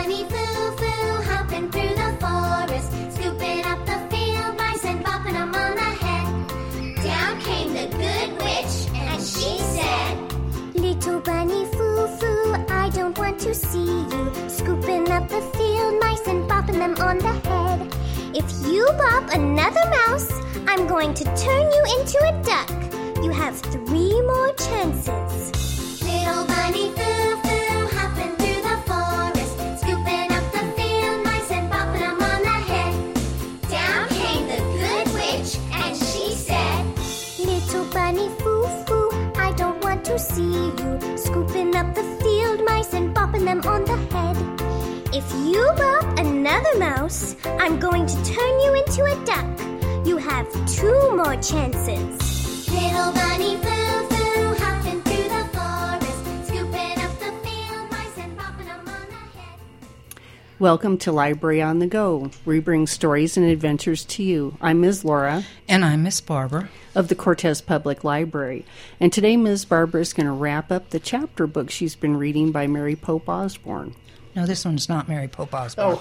bunny foo-foo, hopping through the forest, scooping up the field mice and bopping them on the head. Down came the good witch, and she said, "Little bunny foo-foo, I don't want to see you scooping up the field mice and bopping them on the head. If you bop another mouse, I'm going to turn you into a duck. You have 3 more chances." Little bunny foo-foo, hopping through the forest, scooping up the field mice and bopping them on the head. Down came the good witch, and she said, "Little bunny foo-foo, I don't want to see you scooping up the field mice and bopping them on the head. If you bop another mouse, I'm going to turn you into a duck. You have 2 more chances." Little bunny foo-foo, hopping through the forest, scooping up the field mice and bopping them on the head. Welcome to Library on the Go. We bring stories and adventures to you. I'm Ms. Laura. And I'm Miss Barbara. Of the Cortez Public Library. And today Ms. Barbara is going to wrap up the chapter book she's been reading by Mary Pope Osborne. No, this one's not Mary Pope Osborne. Oh.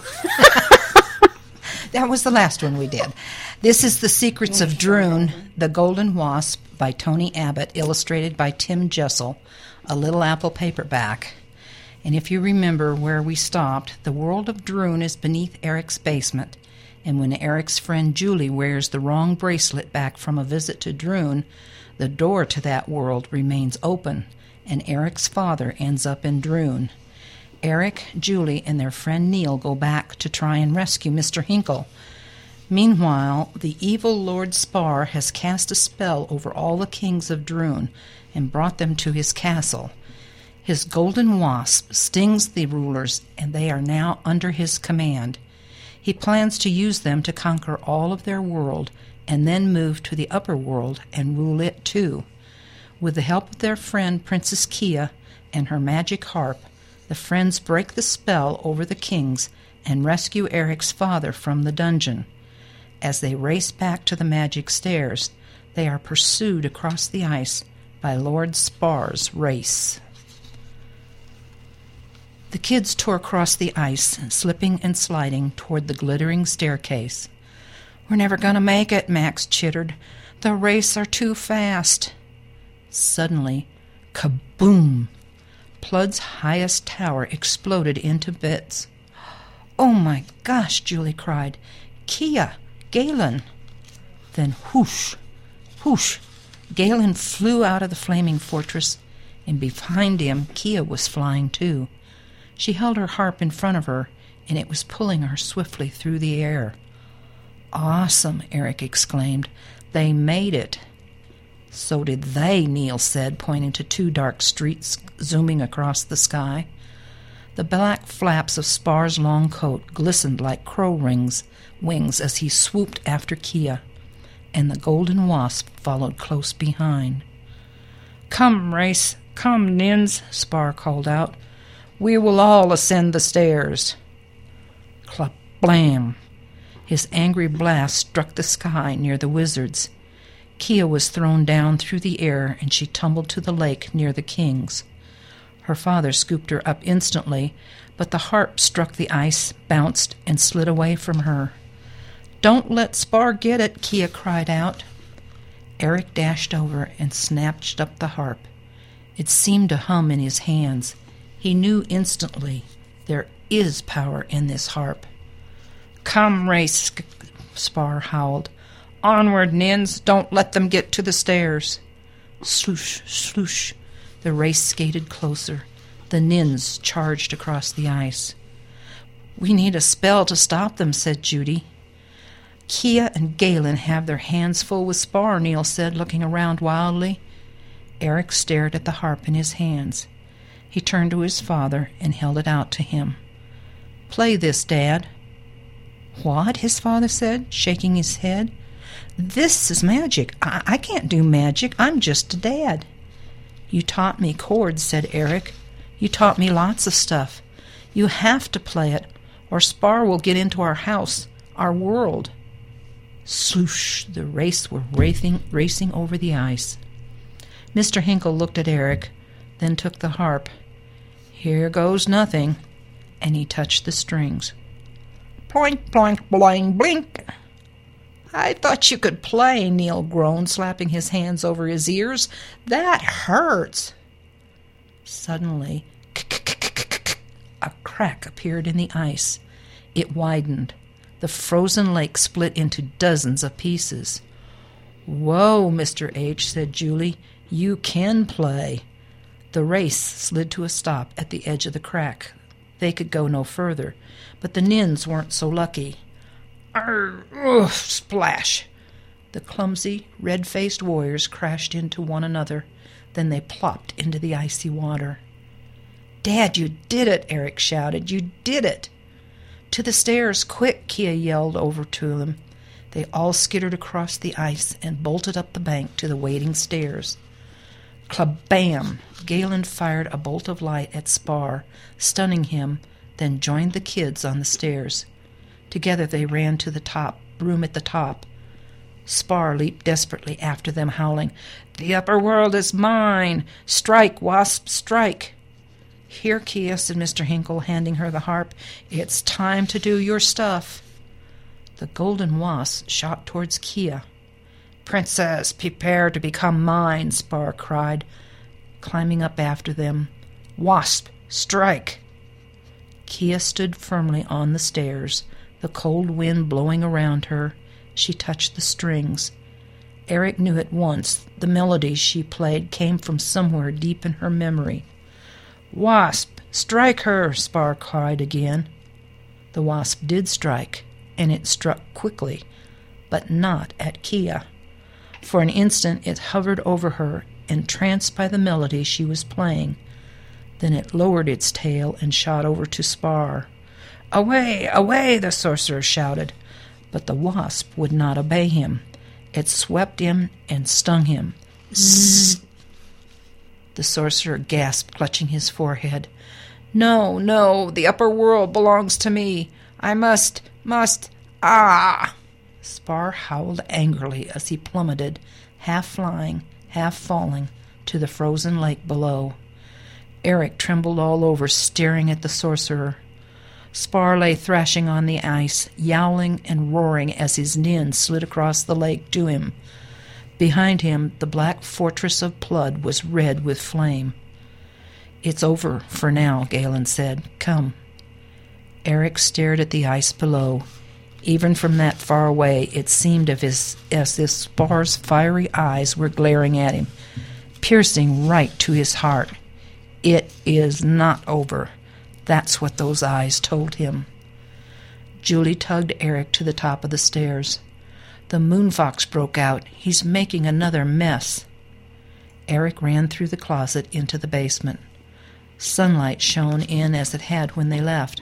That was the last one we did. This is The Secrets of Droon, The Golden Wasp by Tony Abbott, illustrated by Tim Jessel, a Little Apple paperback. And if you remember where we stopped, the world of Droon is beneath Eric's basement. And when Eric's friend Julie wears the wrong bracelet back from a visit to Droon, the door to that world remains open, and Eric's father ends up in Droon. Eric, Julie, and their friend Neil go back to try and rescue Mr. Hinkle. Meanwhile, the evil Lord Spar has cast a spell over all the kings of Droon and brought them to his castle. His golden wasp stings the rulers, and they are now under his command. He plans to use them to conquer all of their world and then move to the upper world and rule it too. With the help of their friend Princess Kia and her magic harp, the friends break the spell over the kings and rescue Eric's father from the dungeon. As they race back to the magic stairs, they are pursued across the ice by Lord Spar's race. The kids tore across the ice, slipping and sliding toward the glittering staircase. "We're never going to make it," Max chittered. "The race are too fast." Suddenly, kaboom! Pludd's highest tower exploded into bits. "Oh my gosh," Julie cried. "Kia! Galen!" Then whoosh! Whoosh! Galen flew out of the flaming fortress, and behind him Kia was flying too. She held her harp in front of her, and it was pulling her swiftly through the air. "Awesome," Eric exclaimed. "They made it." "So did they," Neil said, pointing to 2 dark streaks zooming across the sky. The black flaps of Spar's long coat glistened like crow wings as he swooped after Kia, and the golden wasp followed close behind. "Come, race, come, Nins," Spar called out. "We will all ascend the stairs." Clop-blam! His angry blast struck the sky near the wizards. Kia was thrown down through the air, and she tumbled to the lake near the kings. Her father scooped her up instantly, but the harp struck the ice, bounced, and slid away from her. "Don't let Spar get it," Kia cried out. Eric dashed over and snatched up the harp. It seemed to hum in his hands. He knew instantly, there is power in this harp. "Come, race," Spar howled. "Onward, Nins! Don't let them get to the stairs!" Sloosh, sloosh! The race skated closer. The Nins charged across the ice. "We need a spell to stop them," said Judy. "Kia and Galen have their hands full with Spar," Neil said, looking around wildly. Eric stared at the harp in his hands. He turned to his father and held it out to him. "Play this, Dad." "What?" his father said, shaking his head. "This is magic. I can't do magic. I'm just a dad." "You taught me chords," said Eric. "You taught me lots of stuff. You have to play it, or Spar will get into our house, our world." Sloosh! The race were racing over the ice. Mr. Hinkle looked at Eric, then took the harp. "Here goes nothing." and he touched the strings. Ploink, ploink, bloing, blink. I thought you could play, Neil groaned, slapping his hands over his ears. That hurts. Suddenly, a crack appeared in the ice. It widened. The frozen lake split into dozens of pieces. Whoa, Mr. H., said Julie. You can play. The race slid to a stop at the edge of the crack. They could go no further, but the Nins weren't so lucky. Arr, splash! The clumsy, red-faced warriors crashed into one another. Then they plopped into the icy water. Dad, you did it, Eric shouted. You did it! To the stairs, quick, Kia yelled over to them. They all skittered across the ice and bolted up the bank to the waiting stairs. Klabam! Galen fired a bolt of light at Spar, stunning him, then joined the kids on the stairs. Together they ran to the room at the top. Spar leaped desperately after them, howling, The upper world is mine! Strike, Wasp, strike! Here, Kia, said Mr. Hinkle, handing her the harp. It's time to do your stuff. The golden wasp shot towards Kia. Princess, prepare to become mine, Spar cried, climbing up after them. Wasp, strike! Kia stood firmly on the stairs, the cold wind blowing around her. She touched the strings. Eric knew at once the melody she played came from somewhere deep in her memory. Wasp, strike her, Spar cried again. The wasp did strike, and it struck quickly, but not at Kia. For an instant it hovered over her, entranced by the melody she was playing. Then it lowered its tail and shot over to Spar. Away, away, the sorcerer shouted. But the wasp would not obey him. It swept him and stung him. Zzz! The sorcerer gasped, clutching his forehead. No, no, the upper world belongs to me. I must, ah! Spar howled angrily as he plummeted, half flying, half falling, to the frozen lake below. Eric trembled all over, staring at the sorcerer. Spar lay thrashing on the ice, yowling and roaring as his Nin slid across the lake to him. Behind him, the black fortress of Plud was red with flame. It's over for now, Galen said. Come. Eric stared at the ice below. Even from that far away, it seemed as if Spar's fiery eyes were glaring at him, piercing right to his heart. It is not over. That's what those eyes told him. Julie tugged Eric to the top of the stairs. The moonfox broke out. He's making another mess. Eric ran through the closet into the basement. Sunlight shone in as it had when they left.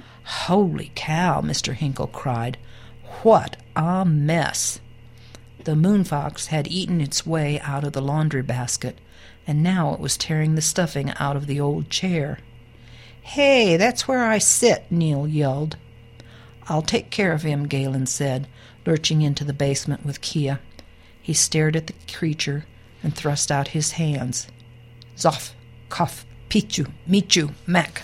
Holy cow, Mr. Hinkle cried. What a mess! The moonfox had eaten its way out of the laundry basket, and now it was tearing the stuffing out of the old chair. Hey, that's where I sit, Neil yelled. I'll take care of him, Galen said, lurching into the basement with Kia. He stared at the creature and thrust out his hands. Zoff, cough, Pichu, Michu, Mac.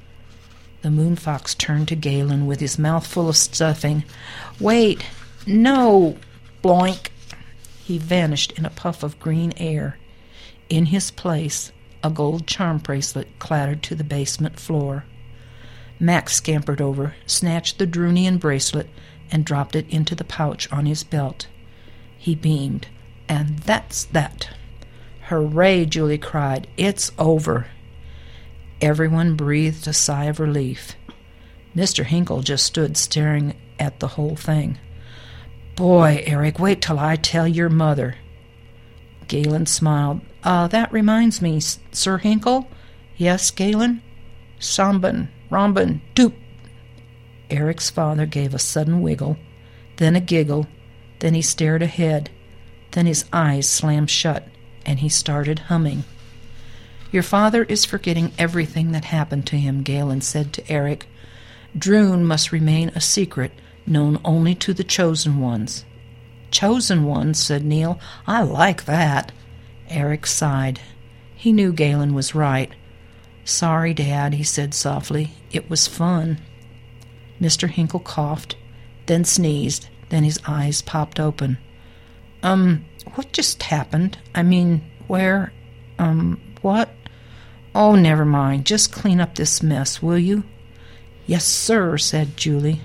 The moonfox turned to Galen with his mouth full of stuffing. Wait, no, bloink. He vanished in a puff of green air. In his place, a gold charm bracelet clattered to the basement floor. Max scampered over, snatched the Drunian bracelet, and dropped it into the pouch on his belt. He beamed. And that's that. Hooray, Julie cried. It's over. Everyone breathed a sigh of relief. Mr. Hinkle just stood staring at the whole thing. Boy, Eric, wait till I tell your mother. Galen smiled. That reminds me, Sir Hinkle? Yes, Galen? Samban, Ramban, Doop. Eric's father gave a sudden wiggle, then a giggle, then he stared ahead, then his eyes slammed shut, and he started humming. Your father is forgetting everything that happened to him, Galen said to Eric. Droon must remain a secret, known only to the chosen ones. Chosen ones, said Neil. I like that. Eric sighed. He knew Galen was right. "Sorry, Dad," he said softly. "It was fun." Mr. Hinkle coughed, then sneezed, then his eyes popped open. What just happened? I mean, where, what? Oh, never mind. Just clean up this mess, will you?" "Yes, sir," said Julie.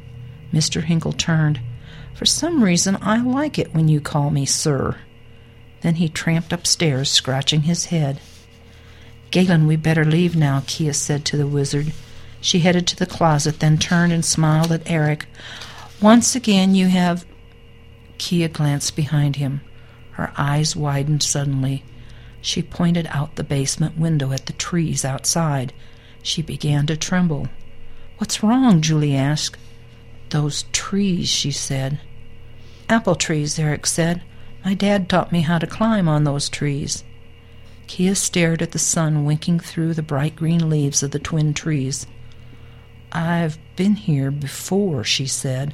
Mr. Hinkle turned. "For some reason I like it when you call me sir." Then he tramped upstairs, scratching his head. "Galen, we better leave now," Kia said to the wizard. She headed to the closet, then turned and smiled at Eric. "Once again you have—" Kia glanced behind him. Her eyes widened suddenly. She pointed out the basement window at the trees outside. She began to tremble. "What's wrong?" Julie asked. "Those trees," she said. "Apple trees," Eric said. "My dad taught me how to climb on those trees." Kia stared at the sun winking through the bright green leaves of the twin trees. "I've been here before," she said.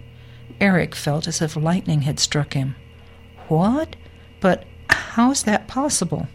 Eric felt as if lightning had struck him. "What? But how is that possible?"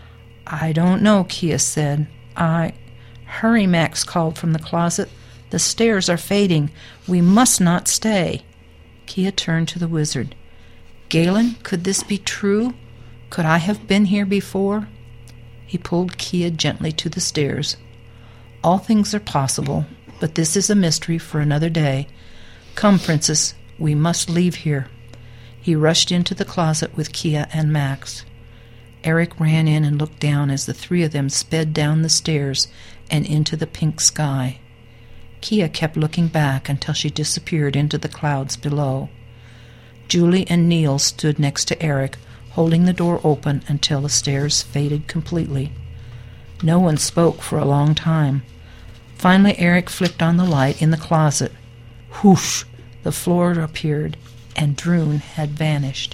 "I don't know," Kia said. Hurry," Max called from the closet. "The stairs are fading. We must not stay." Kia turned to the wizard. "Galen, could this be true? Could I have been here before?" He pulled Kia gently to the stairs. "All things are possible, but this is a mystery for another day. Come, Princess, we must leave here." He rushed into the closet with Kia and Max. Eric ran in and looked down as the three of them sped down the stairs and into the pink sky. Kia kept looking back until she disappeared into the clouds below. Julie and Neil stood next to Eric, holding the door open until the stairs faded completely. No one spoke for a long time. Finally, Eric flicked on the light in the closet. Whoosh! The floor appeared, and Droon had vanished.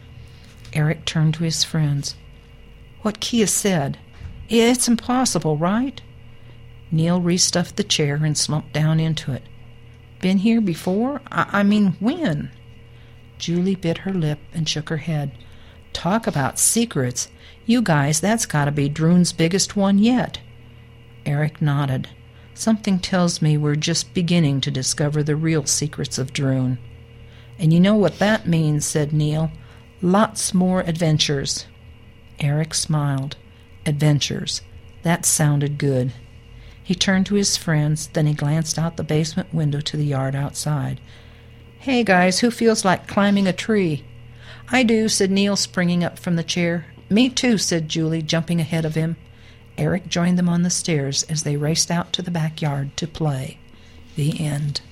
Eric turned to his friends. "What Kia said. It's impossible, right?" Neil restuffed the chair and slumped down into it. "Been here before? I mean, when?" Julie bit her lip and shook her head. "Talk about secrets. You guys, that's got to be Droon's biggest one yet." Eric nodded. "Something tells me we're just beginning to discover the real secrets of Droon." "And you know what that means," said Neil. "Lots more adventures." Eric smiled. Adventures. That sounded good. He turned to his friends, then he glanced out the basement window to the yard outside. "Hey, guys, who feels like climbing a tree?" "I do," said Neil, springing up from the chair. "Me too," said Julie, jumping ahead of him. Eric joined them on the stairs as they raced out to the backyard to play. The end.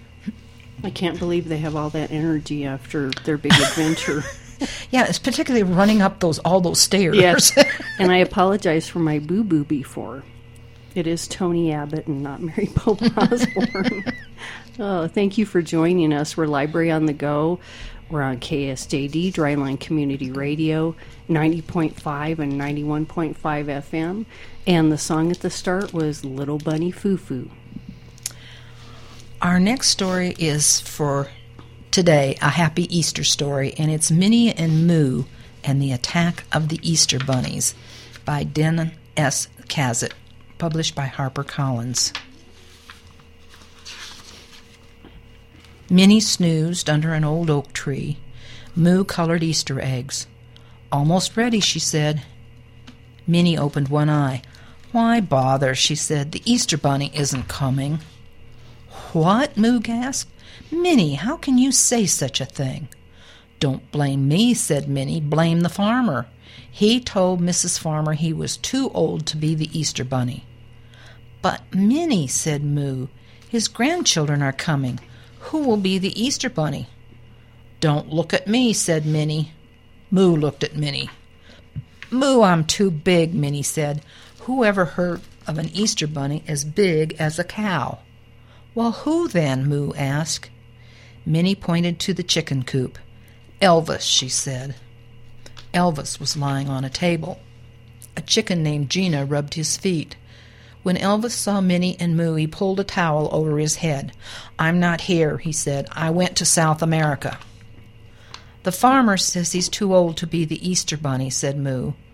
I can't believe they have all that energy after their big adventure. Yeah, it's particularly running up all those stairs. Yes, and I apologize for my boo-boo before. It is Tony Abbott and not Mary Pope Osborne. Oh, thank you for joining us. We're Library on the Go. We're on KSJD, Dryline Community Radio, 90.5 and 91.5 FM. And the song at the start was Little Bunny Foo-Foo. Our next story is for today, a happy Easter story, and it's Minnie and Moo and the Attack of the Easter Bunnies by Denon S. Cassett, published by HarperCollins. Minnie snoozed under an old oak tree. Moo colored Easter eggs. "Almost ready," she said. Minnie opened one eye. "Why bother," she said. "The Easter Bunny isn't coming." "What?" Moo gasped. "Minnie, how can you say such a thing?" "Don't blame me," said Minnie. "Blame the farmer. He told Mrs. Farmer he was too old to be the Easter Bunny." "But, Minnie," said Moo, "his grandchildren are coming. Who will be the Easter Bunny?" "Don't look at me," said Minnie. Moo looked at Minnie. "Moo, I'm too big," Minnie said. "Who ever heard of an Easter Bunny as big as a cow?" "Well, who then?" Moo asked. Minnie pointed to the chicken coop. "Elvis," she said. Elvis was lying on a table. A chicken named Gina rubbed his feet. When Elvis saw Minnie and Moo, he pulled a towel over his head. "I'm not here," he said. "I went to South America." "The farmer says he's too old to be the Easter Bunny," said Moo.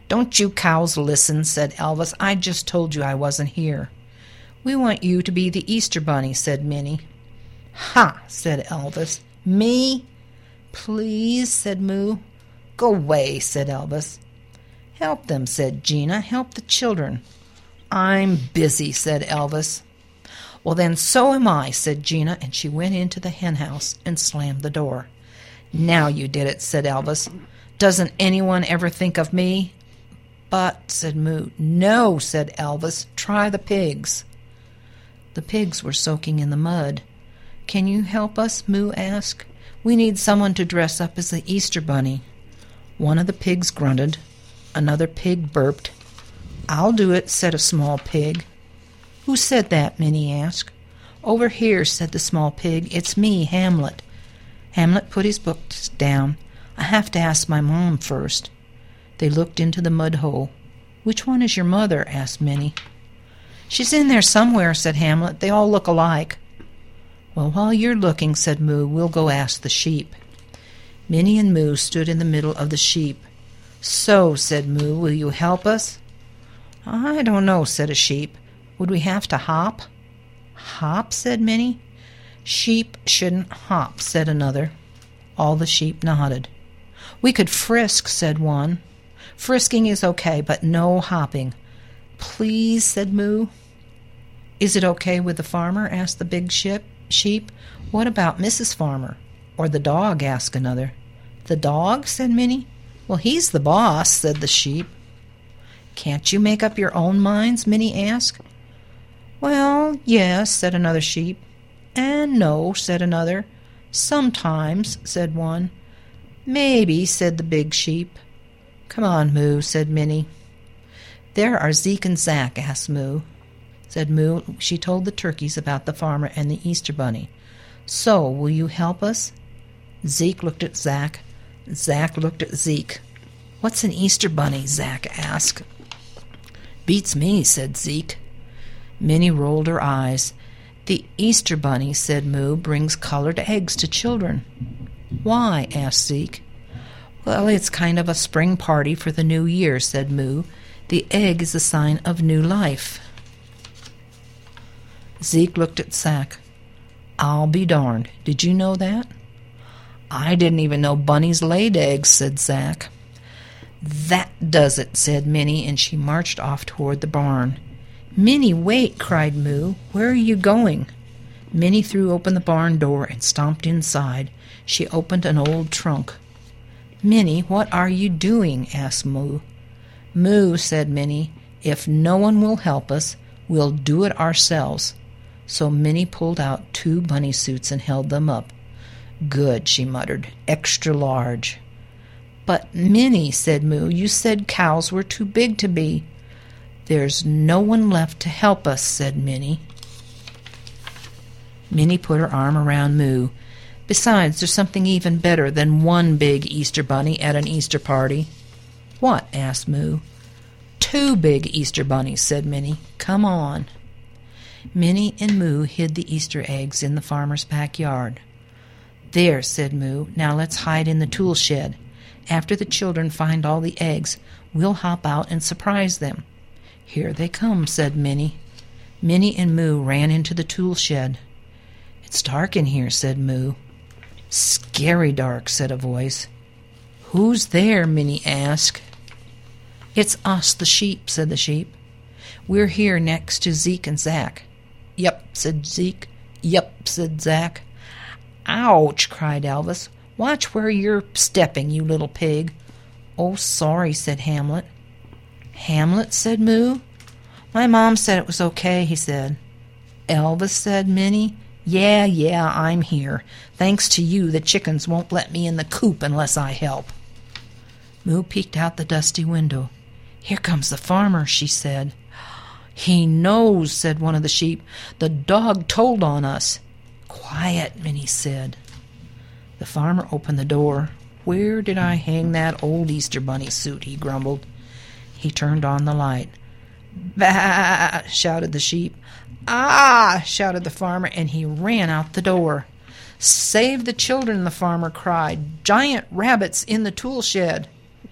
"Don't you cows listen," said Elvis. "I just told you I wasn't here." "We want you to be the Easter Bunny," said Minnie. "Ha," said Elvis. "Me?" "Please," said Moo. "Go away," said Elvis. "Help them," said Gina. "Help the children." "I'm busy," said Elvis. "Well, then so am I," said Gina, and she went into the hen house and slammed the door. "Now you did it," said Elvis. "Doesn't anyone ever think of me?" "But," said Moo. "No," said Elvis. "Try the pigs." The pigs were soaking in the mud. "Can you help us?" Moo asked. "We need someone to dress up as the Easter Bunny." One of the pigs grunted. Another pig burped. "I'll do it," said a small pig. "Who said that?" Minnie asked. "Over here," said the small pig. "It's me, Hamlet." Hamlet put his books down. "I have to ask my mom first." They looked into the mud hole. "Which one is your mother?" asked Minnie. "She's in there somewhere," said Hamlet. "They all look alike." "Well, while you're looking," said Moo, "we'll go ask the sheep." Minnie and Moo stood in the middle of the sheep. "So," said Moo, "will you help us?" "I don't know," said a sheep. "Would we have to hop?" "Hop?" said Minnie. "Sheep shouldn't hop," said another. All the sheep nodded. "We could frisk," said one. "Frisking is okay, but no hopping." "Please," said Moo. "Is it okay with the farmer?" asked the big sheep. "What about Mrs. Farmer?" "Or the dog?" asked another. "The dog?" said Minnie. "Well, he's the boss," said the sheep. "Can't you make up your own minds?" Minnie asked. "Well, yes," said another sheep. "And no," said another. "Sometimes," said one. "Maybe," said the big sheep. "Come on, Moo," said Minnie. "There are Zeke and Zack," asked Moo. Said Moo. She told the turkeys about the farmer and the Easter Bunny. "So, will you help us?" Zeke looked at Zack. Zack looked at Zeke. "What's an Easter Bunny?" Zack asked. "Beats me," said Zeke. Minnie rolled her eyes. "The Easter Bunny," said Moo, "brings colored eggs to children." "Why?" asked Zeke. "Well, it's kind of a spring party for the new year," said Moo. "The egg is a sign of new life." Zeke looked at Zack. "I'll be darned. Did you know that?" "I didn't even know bunnies laid eggs," said Zack. "That does it," said Minnie, and she marched off toward the barn. "Minnie, wait!" cried Moo. "Where are you going?" Minnie threw open the barn door and stomped inside. She opened an old trunk. "Minnie, what are you doing?" asked Moo. "Moo," said Minnie, "if no one will help us, we'll do it ourselves." So Minnie pulled out 2 bunny suits and held them up. "Good," she muttered. "Extra large." "But, Minnie," said Moo, "you said cows were too big to be." "There's no one left to help us," said Minnie. Minnie put her arm around Moo. "Besides, there's something even better than one big Easter Bunny at an Easter party." "What?" asked Moo. 2 big Easter bunnies," said Minnie. "Come on." Minnie and Moo hid the Easter eggs in the farmer's backyard. "There," said Moo. "Now let's hide in the tool shed. After the children find all the eggs, we'll hop out and surprise them." "Here they come," said Minnie. Minnie and Moo ran into the tool shed. "It's dark in here," said Moo. "Scary dark," said a voice. "Who's there?" Minnie asked. "It's us, the sheep," said the sheep. "We're here next to Zeke and Zack." "Yup," said Zeke. "Yup," said Zack. "Ouch!" cried Elvis. "Watch where you're stepping, you little pig." "Oh, sorry," said Hamlet. "Hamlet?" said Moo. "My mom said it was okay," he said. "Elvis?" said Minnie. Yeah, I'm here. Thanks to you, the chickens won't let me in the coop unless I help." Moo peeked out the dusty window. "Here comes the farmer," she said. "He knows," said one of the sheep. "The dog told on us." "Quiet," Minnie said. The farmer opened the door. "Where did I hang that old Easter Bunny suit?" he grumbled. He turned on the light. "Bah!" shouted the sheep. "Ah!" shouted the farmer, and he ran out the door. "Save the children," the farmer cried. "Giant rabbits in the tool shed."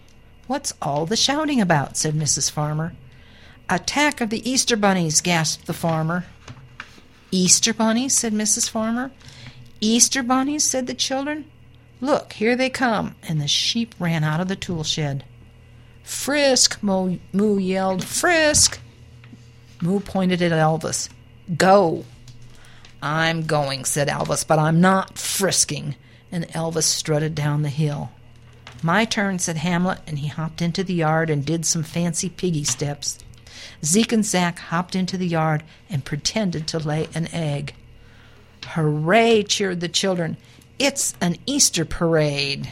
"What's all the shouting about?" said Mrs. Farmer. "Attack of the Easter bunnies," gasped the farmer. "Easter bunnies?" said Mrs. Farmer. "Easter bunnies?" said the children. "Look, here they come," and the sheep ran out of the tool shed. "Frisk!" Moo yelled. "Frisk!" Moo pointed at Elvis. "Go!" "I'm going," said Elvis, "but I'm not frisking," and Elvis strutted down the hill. "My turn," said Hamlet, and he hopped into the yard and did some fancy piggy steps. Zeke and Zack hopped into the yard and pretended to lay an egg. "Hooray!" cheered the children. "It's an Easter parade."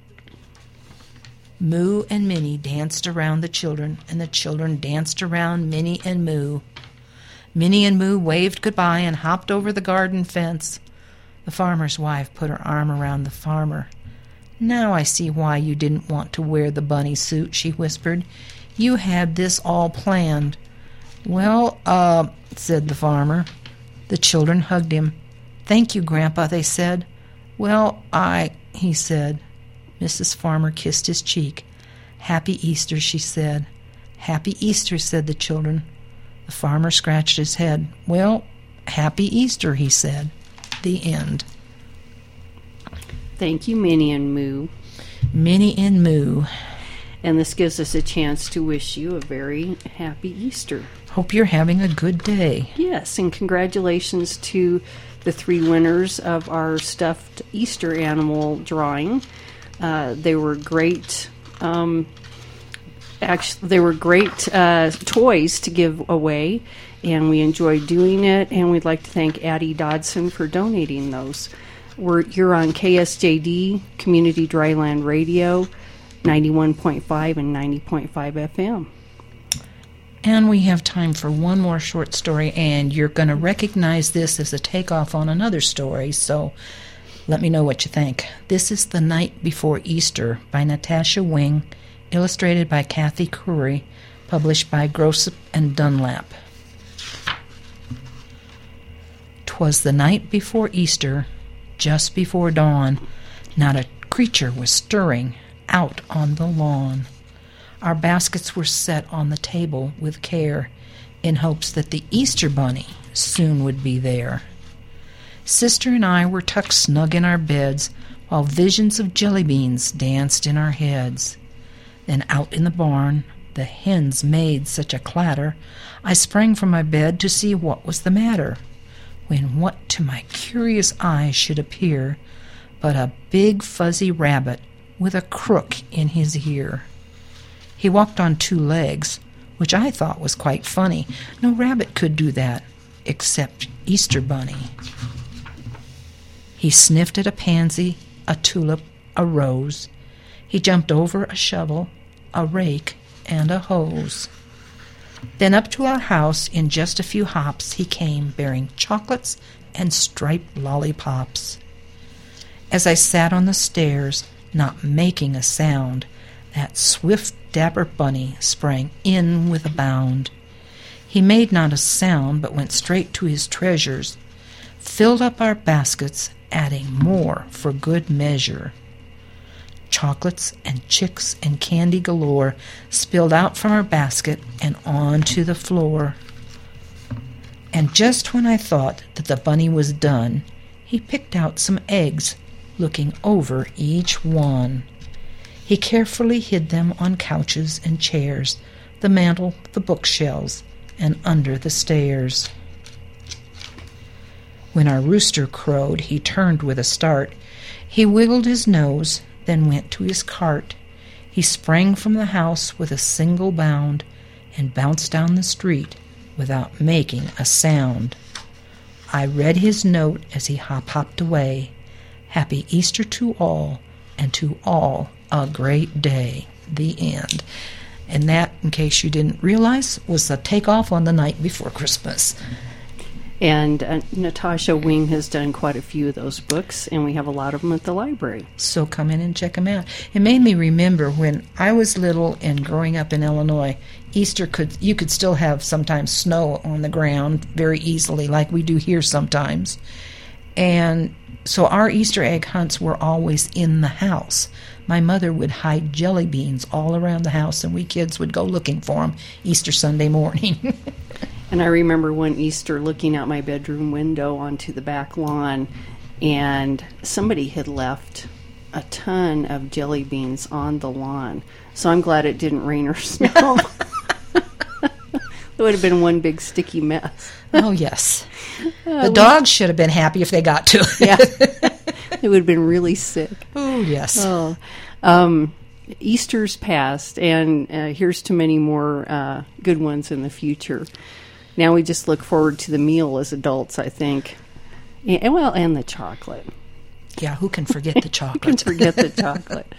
Moo and Minnie danced around the children, and the children danced around Minnie and Moo. Minnie and Moo waved goodbye and hopped over the garden fence. The farmer's wife put her arm around the farmer. "Now I see why you didn't want to wear the bunny suit," she whispered. "You had this all planned." "Well, said the farmer. The children hugged him. "Thank you, Grandpa," they said. "Well, he said. Mrs. Farmer kissed his cheek. "Happy Easter," she said. "Happy Easter," said the children. The farmer scratched his head. "Well, Happy Easter," he said. The end. Thank you, Minnie and Moo. Minnie and Moo. And this gives us a chance to wish you a very happy Easter. Hope you're having a good day. Yes, and congratulations to the 3 winners of our stuffed Easter animal drawing. They were great. They were great toys to give away, and we enjoyed doing it. And we'd like to thank Addie Dodson for donating those. You're on KSJD Community Dryland Radio, 91.5 and 90.5 FM. And we have time for one more short story, and you're going to recognize this as a takeoff on another story, so let me know what you think. This is The Night Before Easter by Natasha Wing, illustrated by Kathy Curry, published by Grossop and Dunlap. 'Twas the night before Easter, just before dawn. Not a creature was stirring out on the lawn. Our baskets were set on the table with care, in hopes that the Easter bunny soon would be there. Sister and I were tucked snug in our beds, while visions of jelly beans danced in our heads. Then out in the barn, the hens made such a clatter, I sprang from my bed to see what was the matter, when what to my curious eyes should appear but a big fuzzy rabbit with a crook in his ear. He walked on 2 legs, which I thought was quite funny. No rabbit could do that, except Easter Bunny. He sniffed at a pansy, a tulip, a rose. He jumped over a shovel, a rake, and a hose. Then up to our house in just a few hops he came, bearing chocolates and striped lollipops. As I sat on the stairs, not making a sound, that swift, dapper bunny sprang in with a bound. He made not a sound, but went straight to his treasures, filled up our baskets, adding more for good measure. Chocolates and chicks and candy galore spilled out from our basket and onto the floor. And just when I thought that the bunny was done, he picked out some eggs, looking over each one. He carefully hid them on couches and chairs, the mantel, the bookshelves, and under the stairs. When our rooster crowed, he turned with a start. He wiggled his nose, then went to his cart. He sprang from the house with a single bound and bounced down the street without making a sound. I read his note as he hopped away. Happy Easter to all, and to all a great day. The end. And that, in case you didn't realize, was the takeoff on The Night Before Christmas. And Natasha Wing has done quite a few of those books, and we have a lot of them at the library. So come in and check them out. It made me remember when I was little and growing up in Illinois, Easter you could still have sometimes snow on the ground very easily, like we do here sometimes. And So our Easter egg hunts were always in the house. My mother would hide jelly beans all around the house, and we kids would go looking for them Easter Sunday morning. And I remember one Easter looking out my bedroom window onto the back lawn, and somebody had left a ton of jelly beans on the lawn. So I'm glad it didn't rain or snow. It would have been one big sticky mess. Oh, yes. The dogs should have been happy if they got to. Yeah. It would have been really sick. Oh, yes. Oh. Easter's passed, and here's to many more good ones in the future. Now we just look forward to the meal as adults, I think. And the chocolate. Yeah, who can forget the chocolate? Who can forget the chocolate?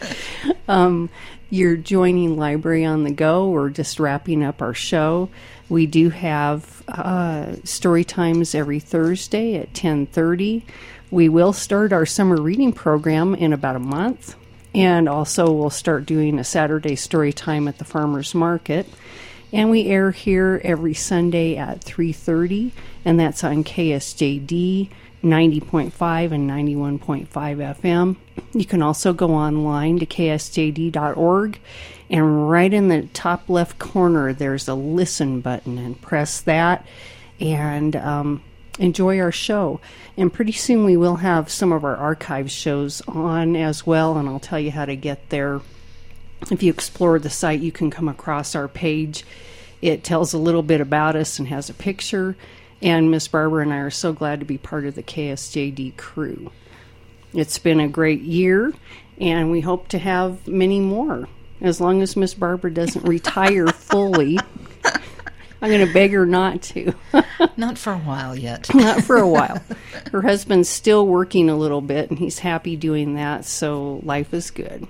You're joining Library on the Go. We're just wrapping up our show. We do have story times every Thursday at 10:30. We will start our summer reading program in about a month. And also we'll start doing a Saturday story time at the farmer's market. And we air here every Sunday at 3:30, and that's on KSJD 90.5 and 91.5 FM. You can also go online to ksjd.org, and right in the top left corner there's a listen button, and press that and enjoy our show. And pretty soon we will have some of our archive shows on as well, and I'll tell you how to get there. If you explore the site, you can come across our page. It tells a little bit about us and has a picture. And Miss Barbara and I are so glad to be part of the KSJD crew. It's been a great year, and we hope to have many more, as long as Miss Barbara doesn't retire fully. I'm going to beg her not to. Not for a while yet. Not for a while. Her husband's still working a little bit, and he's happy doing that, so life is good.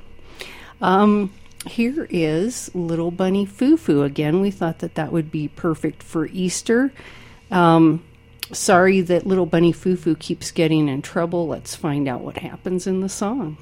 Here is Little Bunny Foo-Foo again. We thought that would be perfect for Easter. Sorry that Little Bunny Foo-Foo keeps getting in trouble. Let's find out what happens in the song.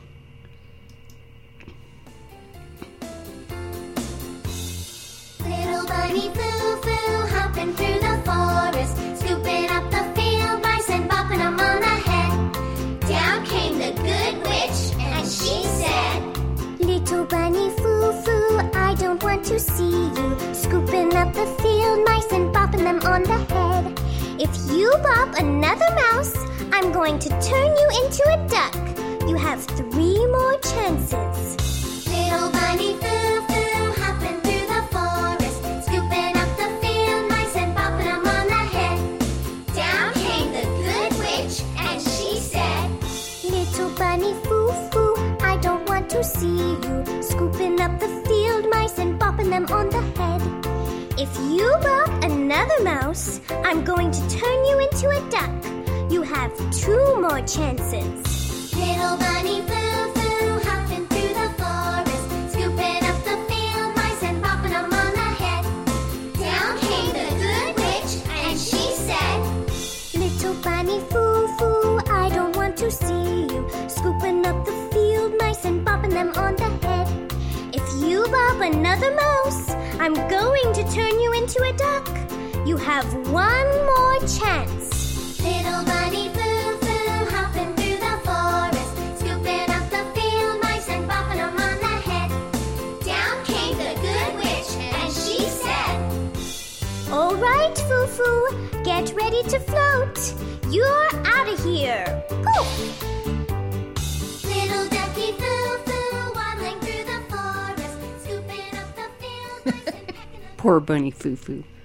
Little bunny Foo-Foo hopping through the forest, scooping up the field mice and bopping them on the head. Down came the good witch, and she said, Little bunny Foo-Foo, I don't want to see you scooping up the field mice and bopping them on the head. If you bop another mouse, I'm going to turn you into a duck. You have 3 more chances. Little bunny Foo-Foo hopping through the forest, scooping up the field mice and bopping them on the head. Down came the good witch, and she said, Little bunny Foo-Foo, I don't want to see you scooping up the field mice and bopping them on the head. If you bop another mouse, I'm going to turn you into a duck. You have 2 more chances. Little bunny Foo-Foo hopping through the forest, scooping up the field mice and bopping them on the head. Down came the good witch, and she said, Little bunny Foo-Foo, I don't want to see you scooping up the field mice and bopping them on the head. If you bop another mouse, I'm going to turn you into a duck. You have 1 more chance. Little bunny Foo-Foo hopping through the forest, scooping up the field mice and bopping them on the head. Down came the good witch, and she said, All right, Foo-Foo, get ready to float. You're out of here. Poof! Little ducky Foo-Foo waddling through the forest, scooping up the field mice and pecking them. Poor Bunny Foo-Foo.